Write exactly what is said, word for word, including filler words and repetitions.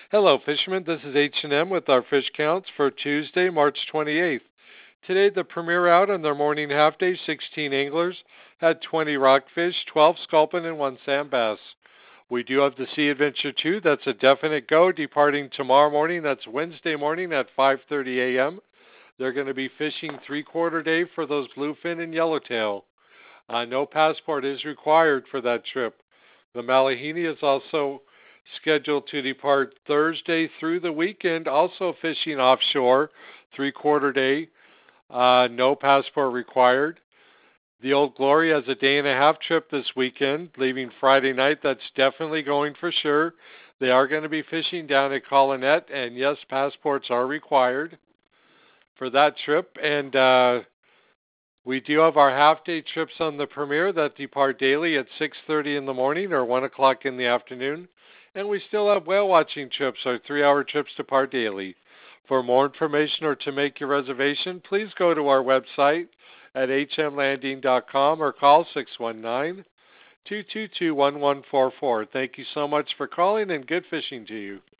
Hello, fishermen. This is H and M with our fish counts for Tuesday, March twenty-eighth. Today, the premier out on their morning half day, sixteen anglers had twenty rockfish, twelve sculpin, and one sand bass. We do have the Sea Adventure two. That's a definite go, departing tomorrow morning. That's Wednesday morning at five thirty a m. They're going to be fishing three-quarter day for those bluefin and yellowtail. Uh, no passport is required for that trip. The Malahini is also scheduled to depart Thursday through the weekend, also fishing offshore, three-quarter day, uh, no passport required. The Old Glory has a day and a half trip this weekend, leaving Friday night. That's definitely going for sure. They are going to be fishing down at Collinette, and yes, passports are required for that trip. And uh, we do have our half-day trips on the Premier that depart daily at six thirty in the morning or one o'clock in the afternoon. And we still have whale watching trips, our three-hour trips depart daily. For more information or to make your reservation, please go to our website at h m landing dot com or call six one nine, two two two, one one four four. Thank you so much for calling and good fishing to you.